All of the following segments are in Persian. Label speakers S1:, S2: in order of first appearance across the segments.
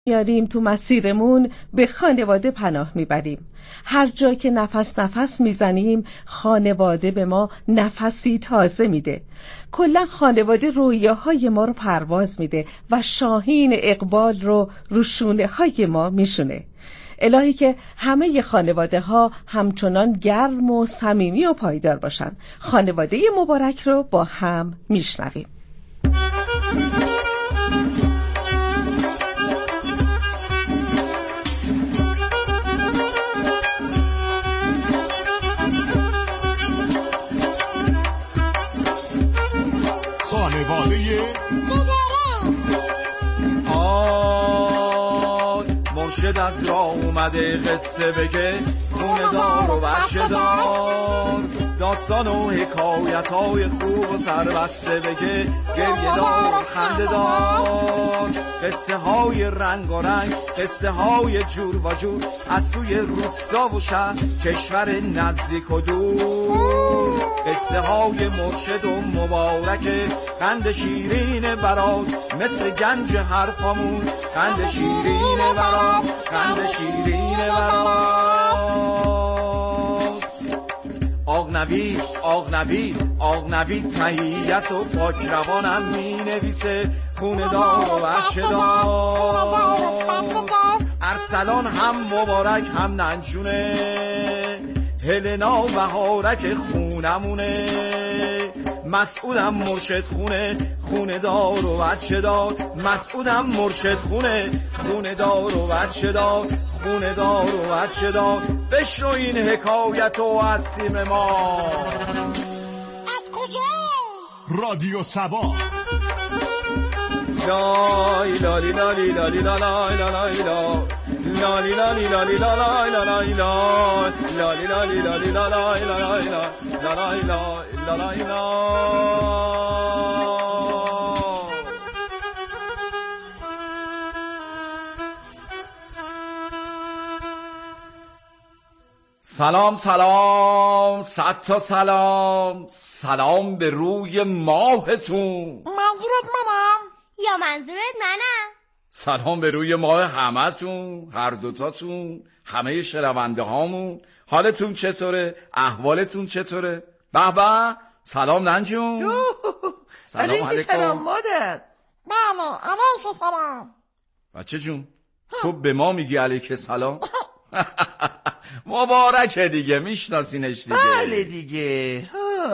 S1: میاریم تو مسیرمون به خانواده پناه میبریم. هر جا که نفس میزنیم خانواده به ما نفسی تازه میده. کلا خانواده رویاهای ما رو پرواز میده و شاهین اقبال رو شونه های ما میشونه. الهی که همه خانواده ها همچنان گرم و صمیمی و پایدار باشن. خانواده مبارک رو با هم میشنویم.
S2: مرشد از راه اومده قصه بگه، خونه دار و بچه دار، داستان و حکایت های خوب و سربسته بگه، گریه دار خنده دار، قصه های رنگ و رنگ، قصه های جور و جور، از سوی روستا و شهر، کشور نزدیک و دور، قصه های مرشد و مبارکه، قند شیرین برات مثل گنج حرفامون، قند شیرین برات، قند شیرین برات. آق نوید تهیه‌ست و پاک روانم می نویسه، خونه دار و بچه دار، ارسلان هم مبارک هم ننجونه، هلنا و بهارک خونمونه، مسعودم مرشد خونه دار و بچه دار، مسعودم مرشد خونه دار و بچه دار، خونه دار و بچه دار. بشنو این حکایت و از سیم ما.
S3: از کجا؟
S4: رادیو سبا.
S2: لای لالی لالی لالی لالای لالای لا، لالی لالی لالی لالای لالای لا، لالی لالی لالی لالای لالای لا، لالای لا لالای لا. سلام سلام، صد تا سلام، سلام به روی ماهتون.
S3: منظورت منم
S5: یا منظورت منم؟
S2: سلام به روی ماه همتون، هر دوتاتون، همه شنونده هامون. حالتون چطوره؟ احوالتون چطوره؟ به به، سلام ننجون.
S6: سلام علیکم. سلام مادر.
S3: بله علیک سلام.
S2: بچه جون تو به ما میگی علیک سلام؟ مبارکه دیگه، میشناسینش دیگه.
S6: بله دیگه،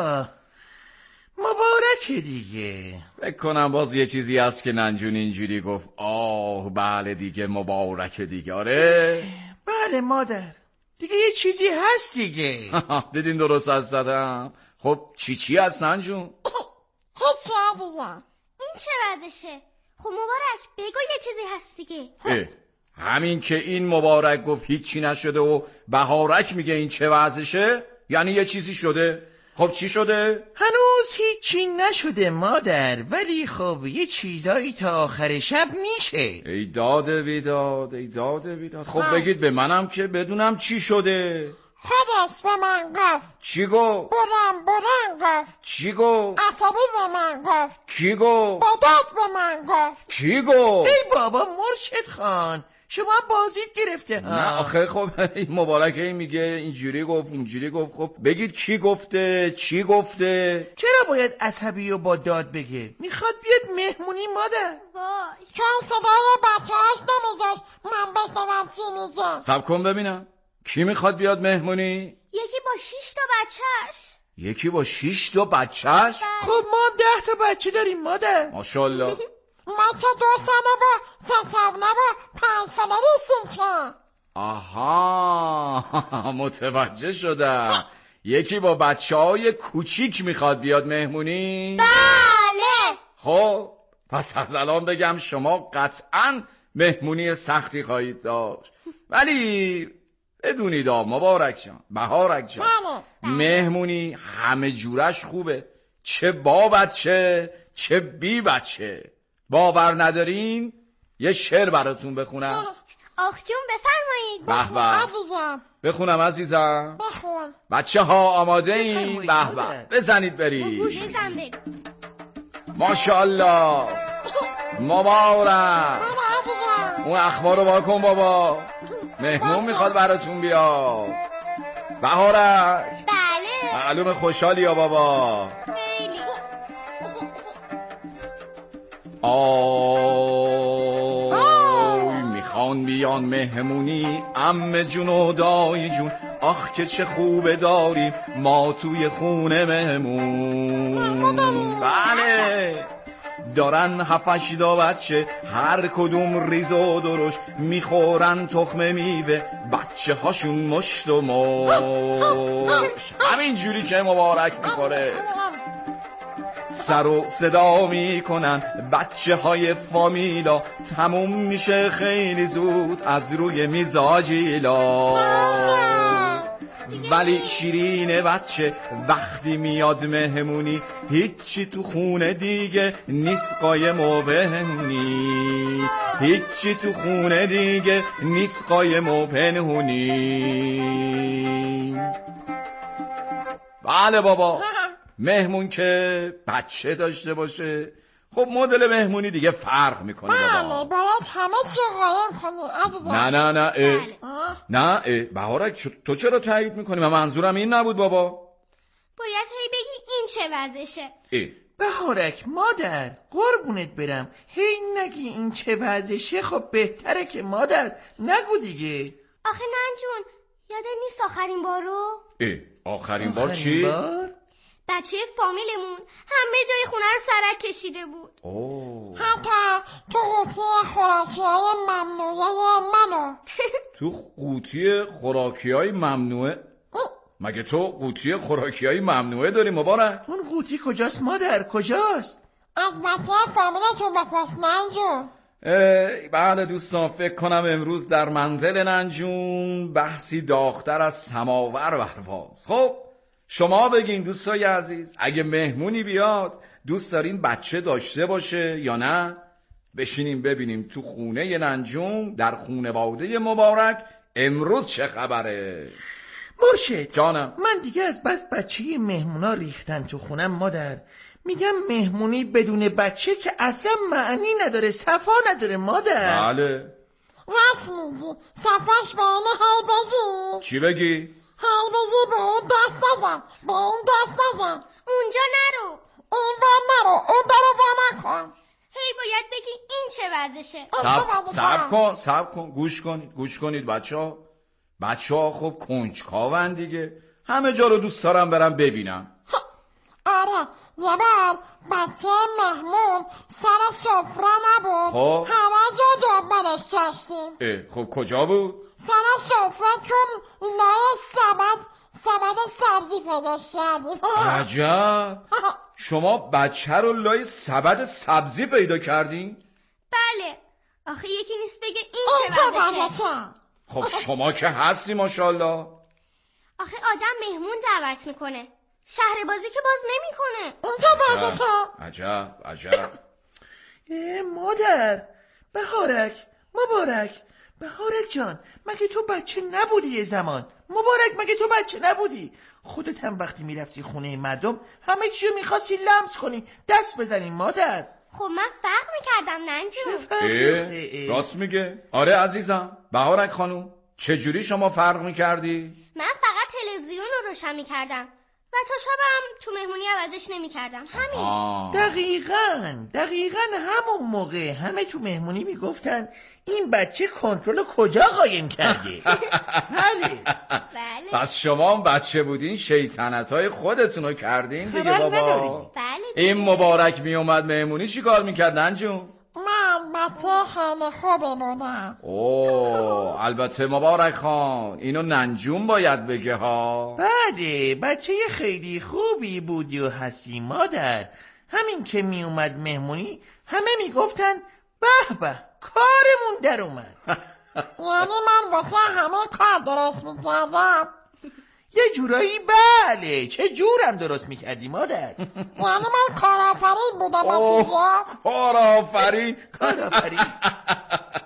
S6: مبارکه دیگه.
S2: فکر کنم باز یه چیزی هست که ننجون اینجوری گفت. آه بله دیگه، مبارکه دیگه. آره
S6: بله مادر، دیگه یه چیزی هست دیگه.
S2: دیدین درست از زدم. خب چی هست ننجون؟
S3: هیچی دیگه.
S5: این چه وضعشه؟ خب مبارک بگو یه چیزی هست دیگه.
S2: همین که این مبارک گفت هیچی نشده و بهارک میگه این چه وضعشه، یعنی یه چیزی شده. خب چی شده؟
S6: هنوز هیچی نشده مادر، ولی خب یه چیزایی تا آخر شب میشه.
S2: ای داده بیداد، ای داده بیداد. خب بگید به منم که بدونم چی شده.
S3: خودش به من گفت.
S2: چی گفت؟
S3: بلند گفت.
S2: چی گفت؟
S3: عصبی به من گفت.
S2: کی گفت؟
S3: بدت به من گفت.
S2: کی گفت؟
S6: ای بابا مرشد خان، شما بازیت گرفته ها.
S2: نه آخه خب این مبارکه میگه اینجوری گفت اونجوری گفت. خب بگید کی گفته، چی گفته؟
S6: چرا باید عصبی و با داد بگه؟ میخواد بیاد مهمونی مادر.
S5: وای
S3: چون صدای بچه‌اش نمیگشت من بشنوم چی میگه.
S2: صبر کن ببینم کی میخواد بیاد مهمونی؟
S5: یکی با 6 تا بچهش.
S2: یکی با 6 تا بچهش؟
S6: خب ما 10 تا بچه داریم مادر.
S2: ماشاءالله.
S3: ما که 2 ساله و 3 ساله و 5 ساله نیستیم که.
S2: آها متوجه شدم. یکی با بچه‌های کوچیک میخواد بیاد مهمونی؟
S5: بله.
S2: خب پس از الان بگم شما قطعاً مهمونی سختی خواهید داشت، ولی بدونید مبارک جان، بهارک جان، مهمونی همه جورش خوبه، چه با بچه چه بی بچه. باور ندارین یه شعر براتون بخونم.
S5: آخ جون بفرمایید.
S2: به به
S3: عزیزم.
S2: بخونم عزیزم.
S3: بخون.
S2: بچه ها آماده این؟ به به بزنید برید.
S5: بزن برید.
S2: ماشاءالله مبارک. اون اخبار رو واکن بابا، مهمون میخواد براتون بیاد. بهارک.
S5: بله.
S2: معلوم خوشحالی یا بابا؟
S5: خیلی.
S2: آی میخوان بیان مهمونی، عمه جون و دایی جون، آخ که چه خوبه داریم ما توی خونه مهمون. بله دارن 7-8 بچه، هر کدوم ریز و درشت، میخورن تخم میوه، بچه هاشون مشت و مشت، همین جوری که مبارک میخوره. سر و صدا میکنن بچه های فامیلا، تموم میشه خیلی زود از روی میزاجیلا. ولی شیرین بچه وقتی میاد مهمونی، هیچی تو خونه دیگه نیست قایم و پنهونی، هیچی تو خونه دیگه نیست قایم و پنهونی. بله بابا، مهمون که بچه داشته باشه خب مدل مهمونی دیگه فرق میکنه بابا.
S3: باید همه چی قایم کنی عزیزم.
S2: نه بهارک تو چرا تایید میکنی؟ من منظورم این نبود بابا.
S5: باید هی بگی این چه وضعشه.
S6: بهارک مادر قربونت برم، هی نگی این چه وضعشه. خب بهتره که مادر نگو دیگه.
S5: آخه ننجون یاده نیست آخرین بارو؟
S2: آخرین بار چی؟
S5: بچه فامیلمون همه جای خونه رو سرک کشیده بود.
S3: حتی تو قوطی خوراکی‌های ممنوعه منو.
S2: تو قوطی خوراکی‌های ممنوعه؟ مگه تو قوطی خوراکی‌های ممنوعه داری مبارک؟
S6: اون قوطی کجاست مادر؟ کجاست؟
S3: از بچه فامیلتون بپرس ننجون.
S2: بله دوستان، فکر کنم امروز در منزل ننجون بحثی داغ‌تر از سماور برواز. خب شما بگین دوستای عزیز، اگه مهمونی بیاد دوست دارین بچه داشته باشه یا نه؟ بشینیم ببینیم تو خونه ننجون در خونواده مبارک امروز چه خبره.
S6: مرشد
S2: جانم.
S6: من دیگه از بس بچه مهمونا ریختن تو خونم مادر. میگم مهمونی بدون بچه که اصلا معنی نداره، صفا نداره مادر.
S2: بله
S3: راست میگی، صفاش به اینه هی بگی.
S2: چی بگی؟
S3: هی بگی به اون دست نزن، به اون دست نزن،
S5: اونجا نرو،
S3: این بار نرو، اون برو با نکن.
S5: هی باید بگی این چه وضعشه.
S2: صبر کن گوش کنید بچه ها خب کنجکاون دیگه، همه جا رو دوست دارم برم ببینم.
S3: آره یه بار بچه مهمون سر سفره نبود،
S2: خب
S3: همه جا دنبالش گشتیم.
S2: خب کجا بود؟
S3: سر سفره چون لای سبد سبزی پیدا کردیم.
S2: عجب، شما بچه رو لای سبد سبزی پیدا کردین؟
S5: بله، آخه یکی نیست بگه این چه وضعشه.
S2: خب شما که هستی ماشاءالله.
S5: آخه آدم مهمون دعوت میکنه، شهر بازی که باز نمیکنه.
S2: عجب.
S6: مادر، مبارک جان، مگه تو بچه نبودی یه زمان؟ مبارک مگه تو بچه نبودی؟ خودت هم وقتی میرفتی خونه مردم همه چیو میخواستی لمس کنی، دست بزنی مادر.
S5: خب من فرق میکردم ننجون.
S2: راست میگه. آره عزیزم. بهارک خانوم چجوری شما فرق میکردی؟
S5: من فقط تلویزیون رو روشن میکردم و تا شبم تو مهمونی عوضش نمیکردم، همین.
S6: دقیقاً همون موقع همه تو مهمونی میگفتن این بچه کنترل کجا قایم کرده.
S5: بله.
S2: پس شما هم بچه بودین شیطنت‌های خودتونو کردین دیگه بابا.
S5: بله.
S2: این مبارک میومد مهمونی چی کار میکرد ننجون؟
S3: من بچه خیلی خوبی بودم.
S2: البته مبارک خان اینو ننجون باید بگه ها.
S6: بله بچه خیلی خوبی بودی و هستی مادر. همین که میومد مهمونی همه میگفتن به کارمون در اومد.
S3: یعنی من واسه همه کار درست میکردم؟
S6: یه جورایی بله. چه جورم درست میکردی مادر؟
S3: یعنی من کارآفرین بودم.
S2: کارآفرین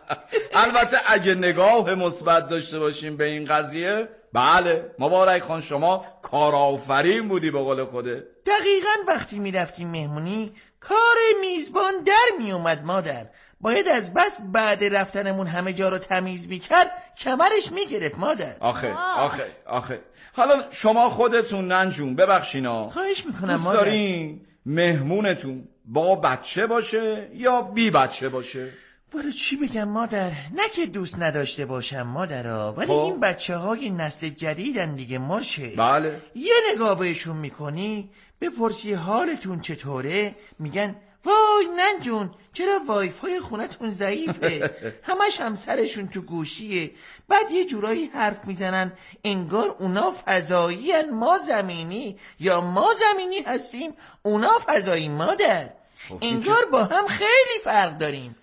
S2: البته اگه نگاه مثبت داشته باشیم به این قضیه، بله مبارک خان شما کارآفرین بودی به قول خوده.
S6: دقیقاً وقتی میرفتیم مهمونی کار میزبان در میومد مادر. باید از بس بعد رفتنمون همه جا رو تمیز میکرد کمرش میگرفت مادر.
S2: آخه حالا شما خودتون ننجون ببخشینا،
S6: خواهش میکنم
S2: دوست
S6: مادر.
S2: دارین مهمونتون با بچه باشه یا بی بچه باشه؟
S6: برای چی بگم مادر؟ نه که دوست نداشته باشم مادرها، ولی این بچه های نسل جدیدن دیگه ماشه.
S2: بله.
S6: یه نگاه بهشون میکنی بپرسی حالتون چطوره، میگن وای ننجون چرا وایفای خونتون ضعیفه، همش هم سرشون تو گوشیه. بعد یه جورایی حرف میزنن انگار اونا فضایی هن ما زمینی، یا ما زمینی هستیم اونا فضایی مادر. انگار با هم خیلی فرق داریم.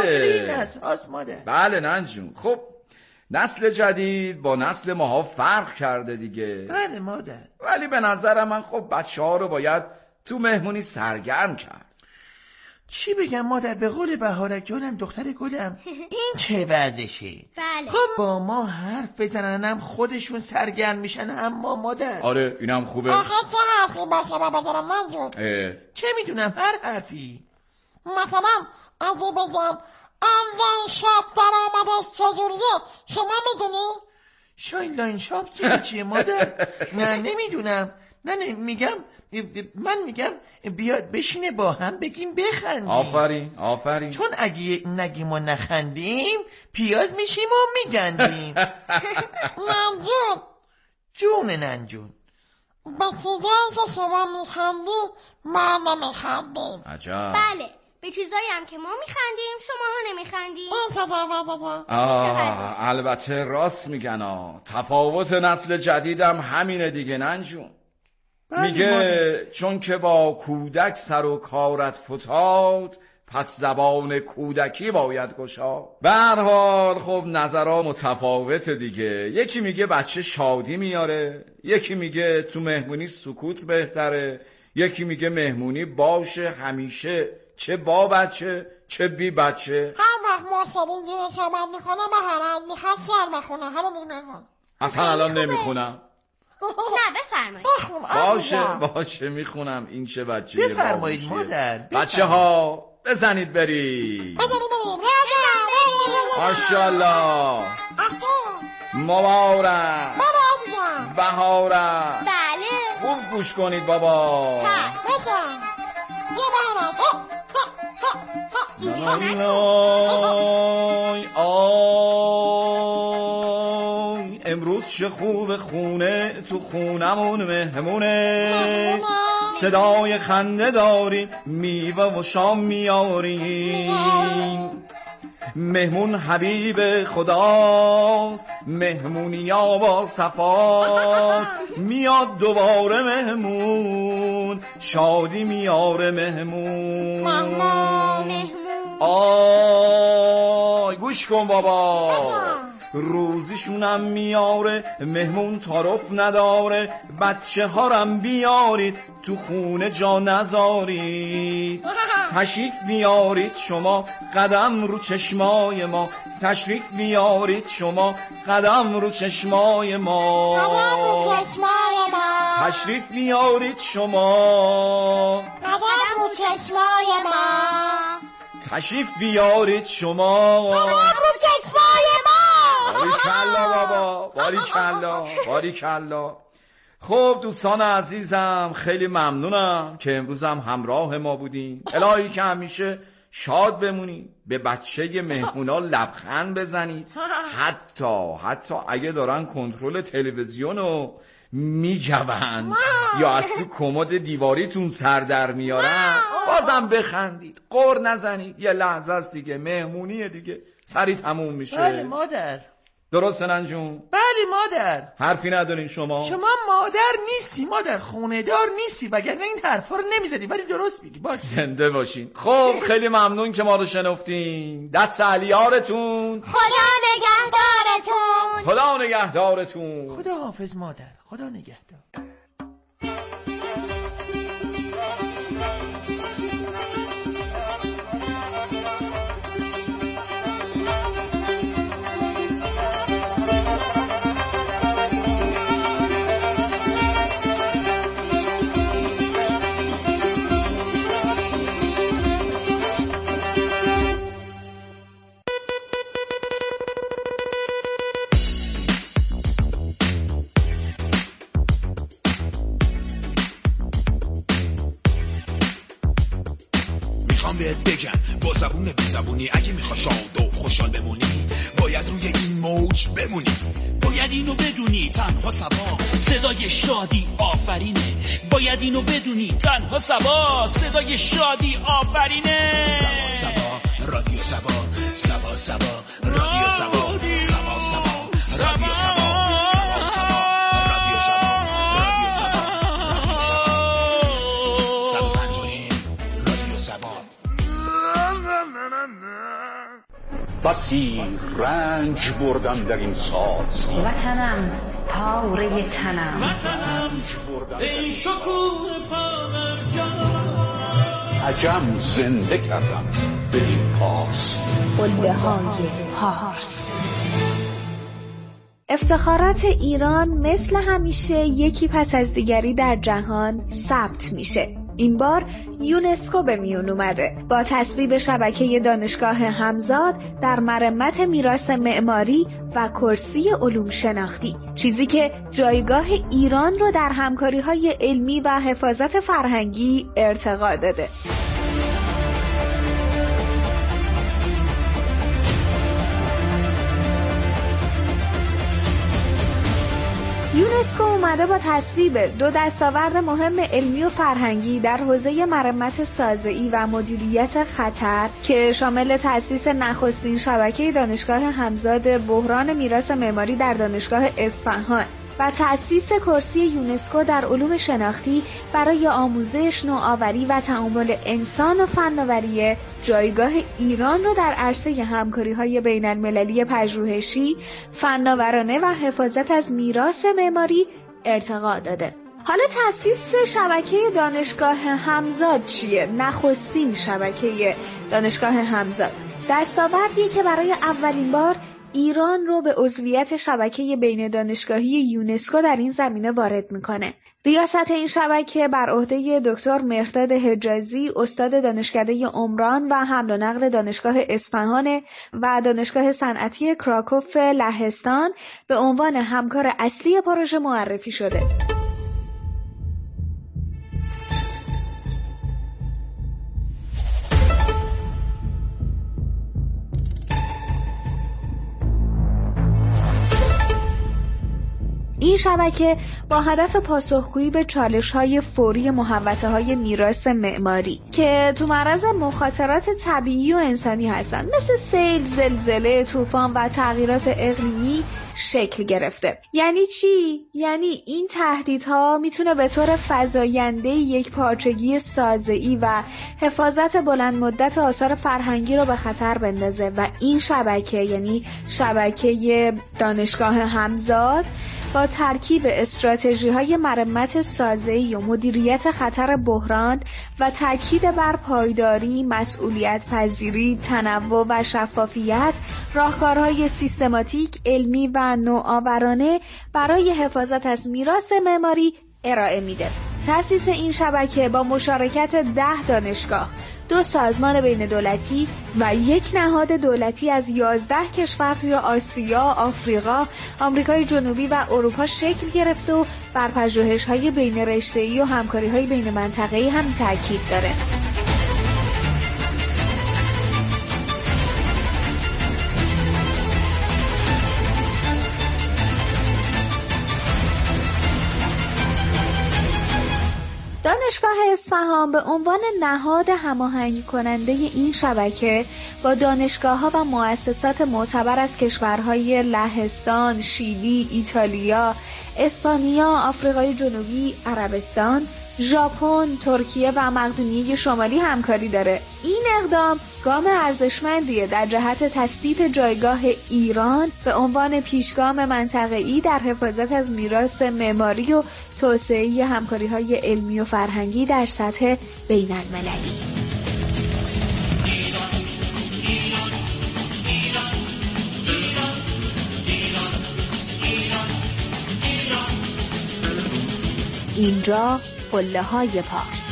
S2: بله ننجون. خب نسل جدید با نسل ماها فرق کرده دیگه.
S6: بله مادر.
S2: ولی به نظر من خب بچه ها رو باید تو مهمونی سرگرم کرد.
S6: چی بگم مادر؟ به قول بهارک جانم دختر گلم این چه وضعشه؟
S5: بله.
S6: خب با ما حرف بزنن هم خودشون سرگرم میشن هم ما مادر.
S2: آره اینم خوبه.
S3: آخه چه حرفی باشه بگرم منجون؟
S6: چه میدونم هر حرفی.
S3: مثلا اگه بگم آنلاین شاپ درآمدش چجوریه شما میدونی؟
S6: آنلاین شاپ چیه مادر؟ نه نمیدونم. نه میگم بیاد بشینه با هم بگیم بخندیم.
S2: آفرین.
S6: چون اگه نگیم و نخندیم پیاز میشیم و میگندیم.
S3: ننجون
S6: جون ننجون،
S3: به چیزایی که شما میخندی ما نمیخندیم.
S2: عجب.
S5: بله به چیزایی هم که ما میخندیم شما ها نمیخندیم.
S2: البته راست میگن تفاوت نسل جدیدم همینه دیگه ننجون. میگه چون که با کودک سر و کارت فتاد پس زبان کودکی باید گشاد. به هر حال خب نظرها متفاوته دیگه. یکی میگه بچه شادی میاره، یکی میگه تو مهمونی سکوت بهتره، یکی میگه مهمونی باشه همیشه چه با بچه چه بی بچه.
S3: هر وقت محسن اینجوری صحبت میکنه بهارک میخواد شعر بخونه. همون میگم
S2: اصلا الان نمیخونم.
S5: نه بفرمایید.
S2: باشه میخونم. این چه بچه
S6: بفرمایید مادر.
S2: بچه ها بزنید برید. ماشاءالله. مبارک. بهارک.
S5: بله
S2: خوب گوش کنید بابا. امروز چه خوب خونه تو خونمون مهمونه، صدای خنده داریم میوه و شام میاریم. مهمون حبیب خداست مهمونیا با صفاست، میاد دوباره مهمون شادی میاره مهمون. آی گوش کن بابا، روزیشونم میاره مهمون تعارف نداره. بچه هارم بیارید تو خونه جا نذارید. تشریف بیارید شما قدم رو چشمای ما، تشریف بیارید شما قدم رو چشمای ما، تشریف بیارید شما
S3: قدم رو چشمای ما،
S2: تشریف بیارید شما
S3: قدم رو چشمای ما.
S2: باریکلا بابا، باریکلا. خب دوستان عزیزم خیلی ممنونم که امروز هم همراه ما بودین. الهی که همیشه شاد بمونید، به بچه مهمونا لبخند بزنید، حتی اگه دارن کنترل تلویزیونو میجوند یا از تو کمد دیواریتون سر در میارن بازم بخندید، غر نزنید. یه لحظه است دیگه، مهمونیه دیگه، سری تموم میشه.
S6: بله مادر.
S2: درسته ننجون؟
S6: بله مادر.
S2: حرفی ندارین شما
S6: مادر نیستی مادر، خونه دار نیستی، وگرنه این حرفا رو نمیزدی. ولی درست میگی. باشه
S2: زنده باشین. خب خیلی ممنون که ما رو شنفتین. دست علیارتون. خدا نگهدارتون.
S6: خدا حافظ مادر. خدا نگهدار.
S4: بهت بگم با زبون بی زبونی اگه میخوای شاد و خوشحال بمونی باید روی این موج بمونی. باید اینو بدونی تنها سبا صدای شادی آفرینه. باید اینو بدونی تنها سبا صدای شادی آفرینه. سبا سبا رادیو سبا، سبا سبا رادیو سبا، سبا سبا رادیو سبا، سبا سبا رادیو سبا، رادیو سبا، رادیو سبا 105 رادیو سبا.
S7: بسی رنج بردم در این ساز،
S8: وطنم پاره تنم،
S4: وطنم ای شکوه پامرجان،
S7: عجم زنده کردم بدین پاس،
S8: قله های پارس. افتخارات ایران مثل همیشه یکی پس از دیگری در جهان ثبت میشه. این بار یونسکو به میون اومده با تصویب شبکه دانشگاه همزاد در مرمت میراث معماری و کرسی علوم شناختی، چیزی که جایگاه ایران رو در همکاری‌های علمی و حفاظت فرهنگی ارتقا داده. یونسکو اومده با تصویب 2 دستاورد مهم علمی و فرهنگی در حوزه مرمت سازه‌ای و مدیریت خطر که شامل تأسیس نخستین شبکه دانشگاه همزاد بحران میراث معماری در دانشگاه اصفهان و تأسیس کرسی یونسکو در علوم شناختی برای آموزش، نوآوری و تعامل انسان و فناوری، جایگاه ایران رو در عرصه همکاری‌های بین‌المللی پژوهشی، فناورانه و حفاظت از میراث معماری ارتقا داده. حالا تأسیس شبکه دانشگاه همزاد چیه؟ نخستین شبکه دانشگاه همزاد دستاوردی که برای اولین بار ایران رو به عضویت شبکه بین دانشگاهی یونسکو در این زمینه وارد میکنه. ریاست این شبکه بر عهده دکتر مهرداد حجازی، استاد دانشکده عمران و حمل و نقل دانشگاه اصفهان و دانشگاه صنعتی کراکوف لهستان به عنوان همکار اصلی پروژه معرفی شده. این شبکه با هدف پاسخگویی به چالش‌های فوری محوطه‌های میراث معماری که تو معرض مخاطرات طبیعی و انسانی هستند، مثل سیل، زلزله، طوفان و تغییرات اقلیمی شکل گرفته. یعنی چی؟ یعنی این تهدیدها میتونه به طور فزاینده یک پارچگی سازه‌ای و حفاظت بلند مدت آثار فرهنگی رو به خطر بندازه و این شبکه، یعنی شبکه دانشگاه همزاد، با ترکیب استراتژی‌های مرمت سازه‌ای و مدیریت خطر بحران و تاکید بر پایداری، مسئولیت پذیری، تنوع و شفافیت، راهکارهای سیستماتیک، علمی و نوآورانه برای حفاظت از میراث معماری ارائه میده. تأسیس این شبکه با مشارکت 10 دانشگاه، 2 سازمان بین دولتی و 1 نهاد دولتی از 11 کشور توی آسیا، آفریقا، آمریکای جنوبی و اروپا شکل گرفته و بر پژوهش‌های بین رشته‌ای و همکاری‌های بین منطقه‌ای هم تاکید داره. دانشگاه اصفهان به عنوان نهاد هماهنگ کننده این شبکه با دانشگاه‌ها و مؤسسات معتبر از کشورهای لهستان، شیلی، ایتالیا، اسپانیا، آفریقای جنوبی، عربستان، ژاپن، ترکیه و مقدونیه شمالی همکاری داره. این اقدام گام ارزشمندیه در جهت تثبیت جایگاه ایران به عنوان پیشگام منطقه‌ای در حفاظت از میراث معماری و توسعه همکاری‌های علمی و فرهنگی در سطح بین‌المللی. اینجا قله های پارس.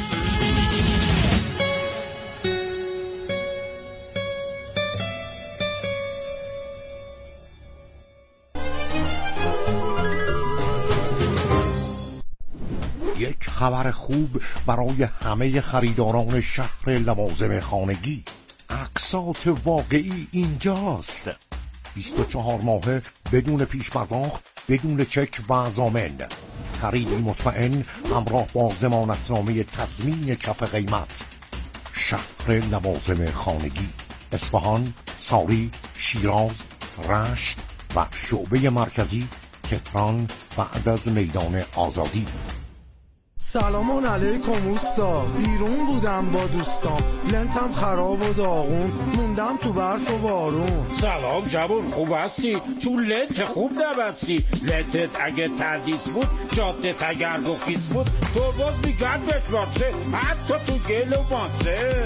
S4: یک
S9: خبر خوب برای همه خریداران شهر لوازم خانگی. اقساط واقعی اینجاست. 24 ماهه بدون پیش پرداخت، بدون چک و ضامن. خریدی مطمئن همراه با ضمانتنامه تضمین کف قیمت. شهر لوازم خانگی، اصفهان، ساری، شیراز، رشت و شعبه مرکزی تهران بعد از میدان آزادی.
S10: سلام علیکم اوستا، بیرون بودم با دوستام، لنتم خراب و داغون، موندم تو برف و بارون.
S11: سلام جوون، خوب هستی؟ تو لنت خوب نبستی. لنتت اگه تدیس بود، جادت اگر رخیص بود، تو باز میگن بتمانسه، حتی تو گل و مانسه.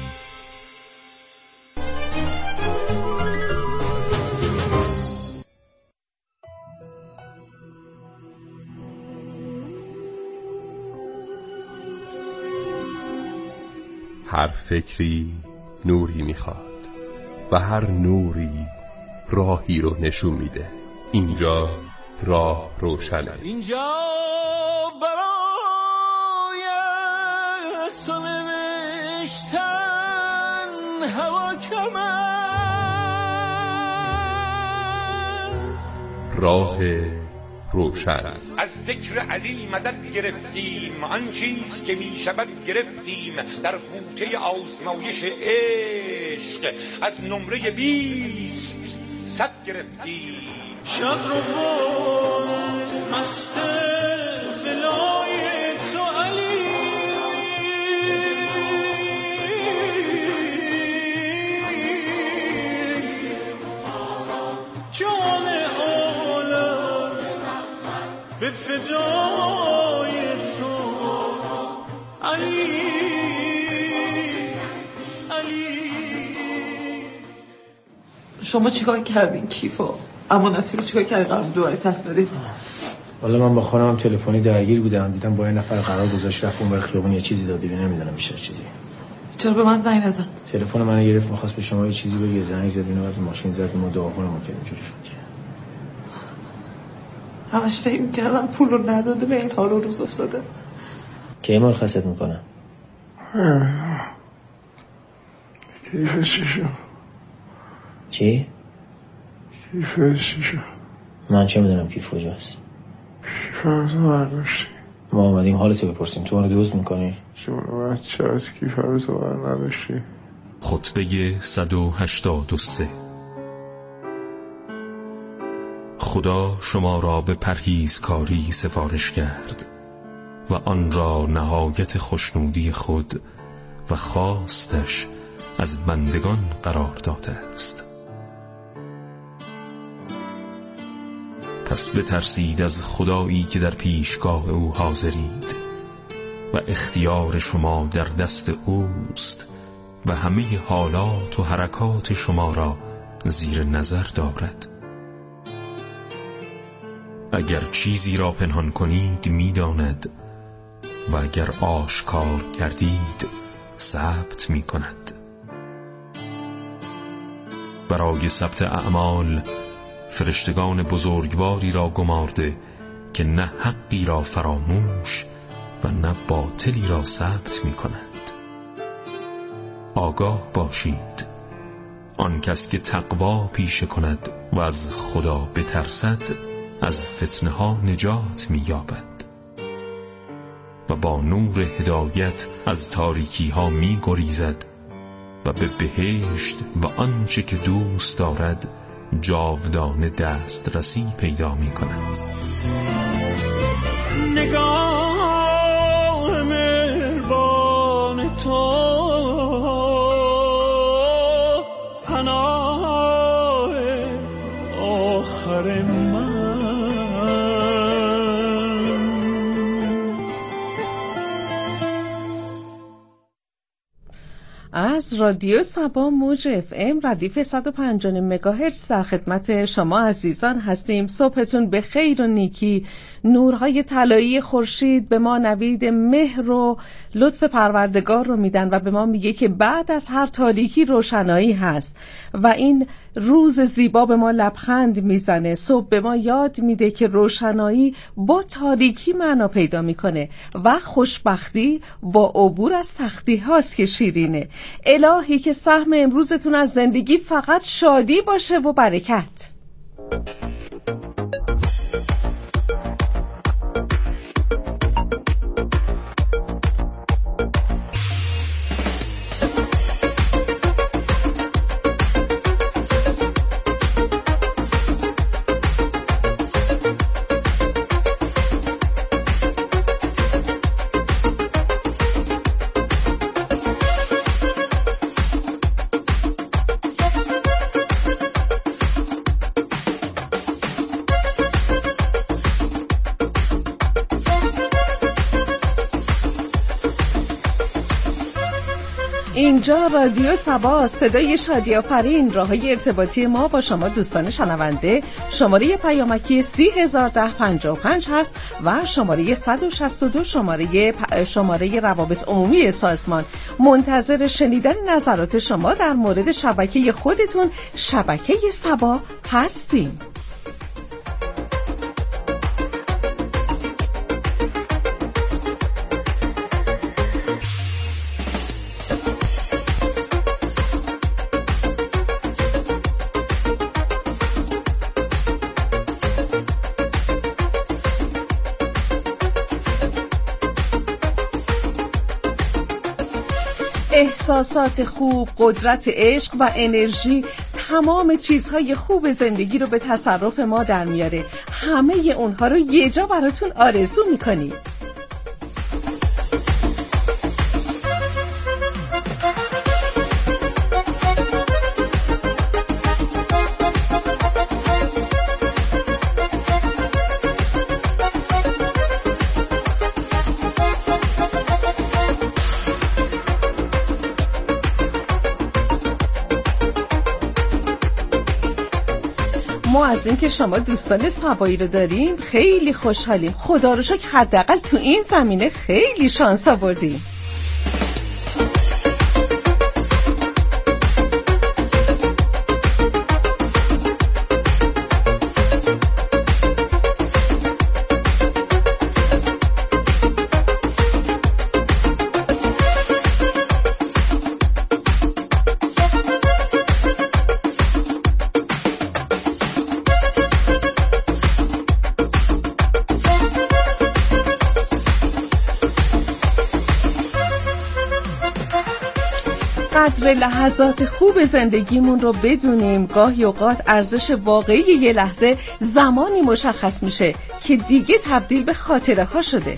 S12: هر فکری نوری میخواد و هر نوری راهی رو نشون میده. اینجا راه روشنه.
S13: اینجا برای از تو نوشتن هوا کم است.
S12: راه روشن.
S14: از ذکر علی مدد گرفتیم، آن چیز که می شود گرفتیم. در بوته آزمایش عشق از نمره 20 100 گرفتیم.
S13: شب رو مست ولای تو علی، جان عالم به فدای تو علی علی.
S15: شما چیکار کردین کیفو؟ امانتی رو چیکار کردین قبل دوباره پس بدید؟
S16: والا من با خانمم تلفنی درگیر بودم، دیدم با یه نفر قرار گذاشت رفت اون بر خیابون یه چیزی داد، دیگه نمیدونم بیشتر چیزی.
S15: چرا به من زنگ نزد؟
S16: تلفن منو گرفت، می‌خواست به شما یه چیزی بگه، زنگ زد، اینو بعد ماشین زد، ما دعاهامو کردیم اینجوری شد.
S15: همش فکر می‌کردم پول رو نداده، به این حال روز افتاده.
S16: کی مال خست میکنم؟
S10: کیفش چی شد؟
S16: چی؟
S10: کیفش چی شد؟
S16: من چه میدونم کیف کجاست؟
S10: کیفرزو برداشتی؟
S16: ما آمدیم حالتو بپرسیم، تو ما رو دوست میکنی؟
S10: جون بچه هست کیفرزو برداشتی؟
S17: خطبه 183. خدا شما را به پرهیزکاری سفارش کرد و آن را نهایت خوشنودی خود و خواستش از بندگان قرار داده است. پس بترسید از خدایی که در پیشگاه او حاضرید و اختیار شما در دست اوست و همه حالات و حرکات شما را زیر نظر دارد. اگر چیزی را پنهان کنید می‌داند و اگر آشکار کردید ثبت می‌کند. برای ثبت اعمال فرشتگان بزرگواری را گمارده که نه حقی را فراموش و نه باطلی را ثبت می‌کند. آگاه باشید، آن کس که تقوا پیشه کند و از خدا بترسد از فتنه ها نجات می‌یابد و با نور هدایت از تاریکی ها می‌گریزد و به بهشت و آنچه که دوست دارد جاودانه دسترسی پیدا می‌کند.
S13: نگاه مهربان تو پناه آخر من.
S1: از رادیو صبا موج FM ردیف 105 مگاهرتز در خدمت شما عزیزان هستیم. صبحتون به خیر و نیکی. نورهای طلایی خورشید به ما نوید مهر و لطف پروردگار رو میدن و به ما میگه که بعد از هر تاریکی روشنایی هست و این روز زیبا به ما لبخند میزنه. صبح به ما یاد میده که روشنایی با تاریکی معنا پیدا میکنه و خوشبختی با عبور از سختی هاست که شیرینه. الهی که سهم امروزتون از زندگی فقط شادی باشه و برکت. اینجا رادیو صبا، صدای شادی آفرین. راههای ارتباطی ما با شما دوستان شنونده شماره پیامکی 301055 هست و شماره 162 شماره روابط عمومی سازمان. منتظر شنیدن نظرات شما در مورد شبکه خودتون، شبکه صبا هستیم. احساسات خوب، قدرت عشق و انرژی تمام چیزهای خوب زندگی رو به تصرف ما در میاره. همه اونها رو یه جا براتون آرزو میکنیم. ما از این که شما دوستان صبایی رو داریم خیلی خوشحالیم. خدا رو شکر حداقل تو این زمینه خیلی شانس آوردیم. قدر لحظات خوب زندگیمون رو بدونیم. گاهی اوقات ارزش واقعی یه لحظه زمانی مشخص میشه که دیگه تبدیل به خاطره ها شده.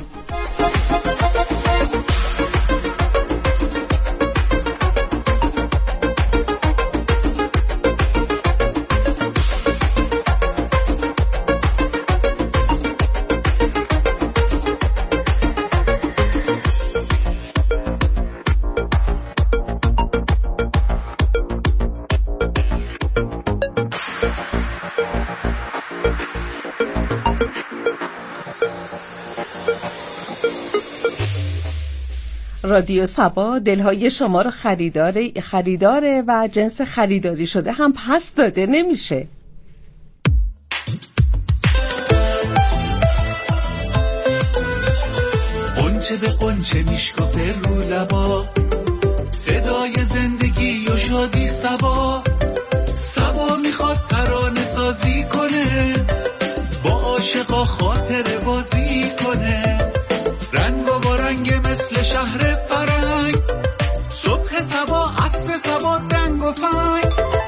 S1: رادیو صبا دلهای شما رو خریداره و جنس خریداری شده هم پس داده نمیشه.
S13: قنچه به قنچه میشکافه رو لبا، صدای زندگی و شادی صبا. صبا میخواد ترانه سازی کنه، با عاشقا خاطر بازی کنه. رنگ با رنگ مثل شهر فرنگ، صبح صبا عصر صبا دنگ و فنگ.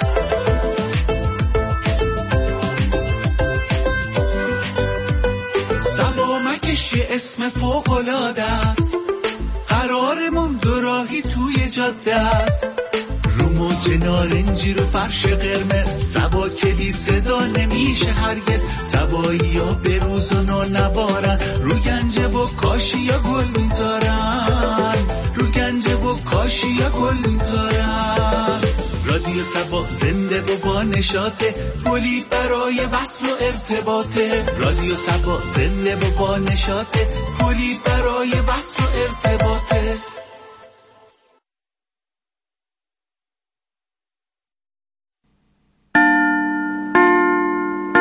S13: صبا مکش یه اسم فوق‌العاده است، قرارمون دو راهی توی جاده است. رو موج نارنجی رو فرش قرمز، صبا که بی صدا نمیشه هرگز. صبایی ها به روز و نو نبارن، رو گنجه و کاشی یا گل میذارن. رو گنجه و کاشی یا کل میذارم. رادیو سبا زنده و با نشاطه، پلی برای وصل و ارتباطه. رادیو سبا زنده و با نشاطه، پلی برای وصل و ارتباطه.